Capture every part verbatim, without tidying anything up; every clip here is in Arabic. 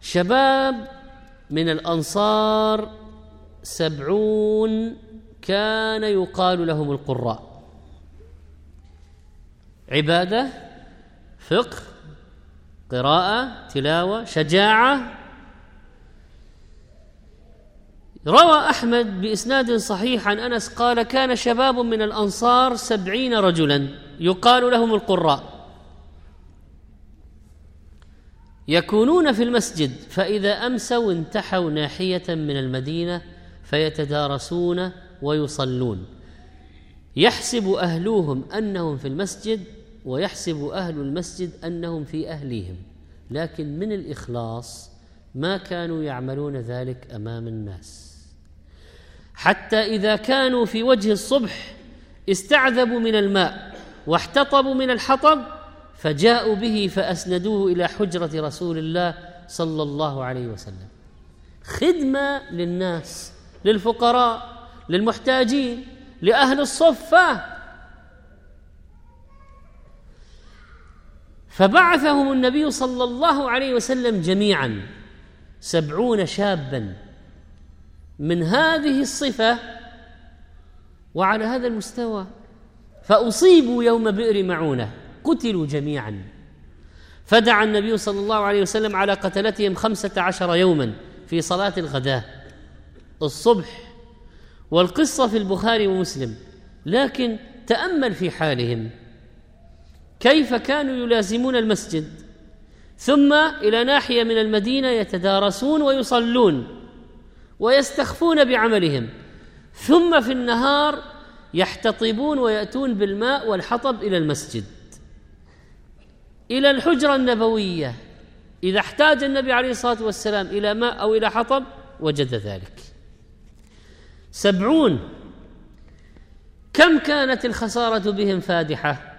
شباب من الأنصار سبعون كان يقال لهم القراء، عبادة، فقه، قراءة، تلاوة، شجاعة. روى أحمد بإسناد صحيح عن أنس قال: كان شباب من الأنصار سبعين رجلا يقال لهم القراء يكونون في المسجد، فإذا أمسوا انتحوا ناحية من المدينة فيتدارسون ويصلون، يحسب أهلوهم أنهم في المسجد ويحسب أهل المسجد أنهم في أهليهم، لكن من الإخلاص ما كانوا يعملون ذلك أمام الناس، حتى إذا كانوا في وجه الصبح استعذبوا من الماء واحتطبوا من الحطب فجاءوا به فأسندوه إلى حجرة رسول الله صلى الله عليه وسلم. خدمة للناس، للفقراء، للمحتاجين، لأهل الصفة. فبعثهم النبي صلى الله عليه وسلم جميعا سبعون شابا من هذه الصفة وعلى هذا المستوى، فأصيبوا يوم بئر معونة، قتلوا جميعا. فدعا النبي صلى الله عليه وسلم على قتلتهم خمسة عشر يوما في صلاة الغداء الصبح، والقصة في البخاري ومسلم. لكن تأمل في حالهم كيف كانوا يلازمون المسجد، ثم إلى ناحية من المدينة يتدارسون ويصلون ويستخفون بعملهم، ثم في النهار يحتطبون ويأتون بالماء والحطب إلى المسجد، إلى الحجرة النبوية. إذا احتاج النبي عليه الصلاة والسلام إلى ماء أو إلى حطب وجد ذلك. سبعون، كم كانت الخسارة بهم فادحة،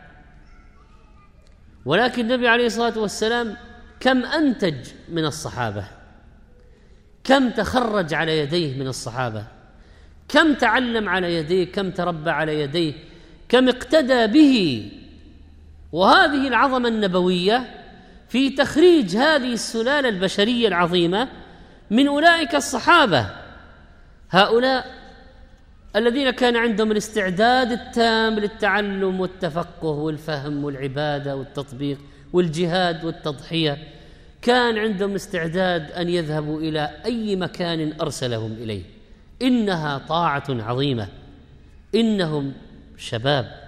ولكن النبي عليه الصلاة والسلام كم أنتج من الصحابة، كم تخرج على يديه من الصحابة، كم تعلم على يديه، كم تربى على يديه، كم اقتدى به. وهذه العظمة النبوية في تخريج هذه السلالة البشرية العظيمة من أولئك الصحابة، هؤلاء الذين كان عندهم الاستعداد التام للتعلم والتفقه والفهم والعبادة والتطبيق والجهاد والتضحية، كان عندهم استعداد أن يذهبوا إلى أي مكان أرسلهم إليه. إنها طاعة عظيمة. إنهم شباب